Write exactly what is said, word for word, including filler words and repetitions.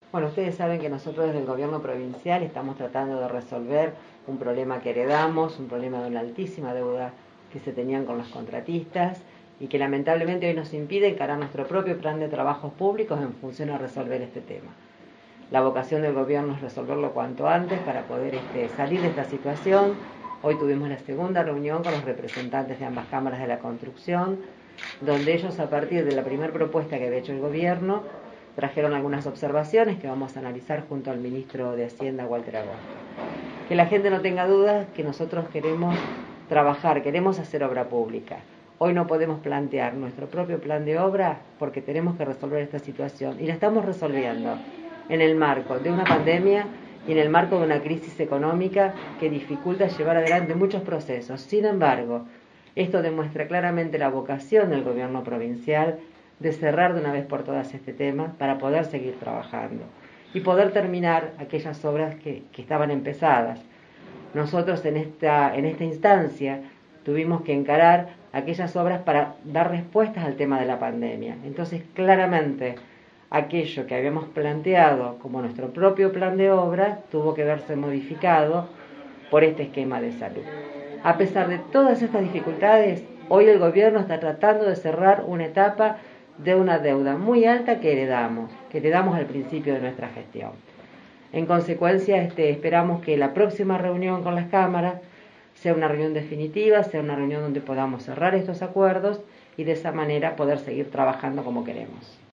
Bueno, ustedes saben que nosotros desde el gobierno provincial estamos tratando de resolver un problema que heredamos, un problema de una altísima deuda que se tenían con los contratistas y que lamentablemente hoy nos impide encarar nuestro propio plan de trabajos públicos en función a resolver este tema. La vocación del gobierno es resolverlo cuanto antes para poder este, salir de esta situación. Hoy tuvimos la segunda reunión con los representantes de ambas cámaras de la construcción, donde ellos, a partir de la primera propuesta que había hecho el gobierno, trajeron algunas observaciones que vamos a analizar junto al ministro de Hacienda, Walter Agosto. Que la gente no tenga dudas que nosotros queremos trabajar, queremos hacer obra pública. Hoy no podemos plantear nuestro propio plan de obra porque tenemos que resolver esta situación y la estamos resolviendo en el marco de una pandemia y en el marco de una crisis económica que dificulta llevar adelante muchos procesos. Sin embargo, esto demuestra claramente la vocación del gobierno provincial de cerrar de una vez por todas este tema para poder seguir trabajando y poder terminar aquellas obras que, que estaban empezadas. Nosotros en esta, en esta instancia tuvimos que encarar aquellas obras para dar respuestas al tema de la pandemia. Entonces, claramente, aquello que habíamos planteado como nuestro propio plan de obra tuvo que verse modificado por este esquema de salud. A pesar de todas estas dificultades, hoy el gobierno está tratando de cerrar una etapa de una deuda muy alta que heredamos, que heredamos al principio de nuestra gestión. En consecuencia, este, esperamos que la próxima reunión con las cámaras sea una reunión definitiva, sea una reunión donde podamos cerrar estos acuerdos y de esa manera poder seguir trabajando como queremos.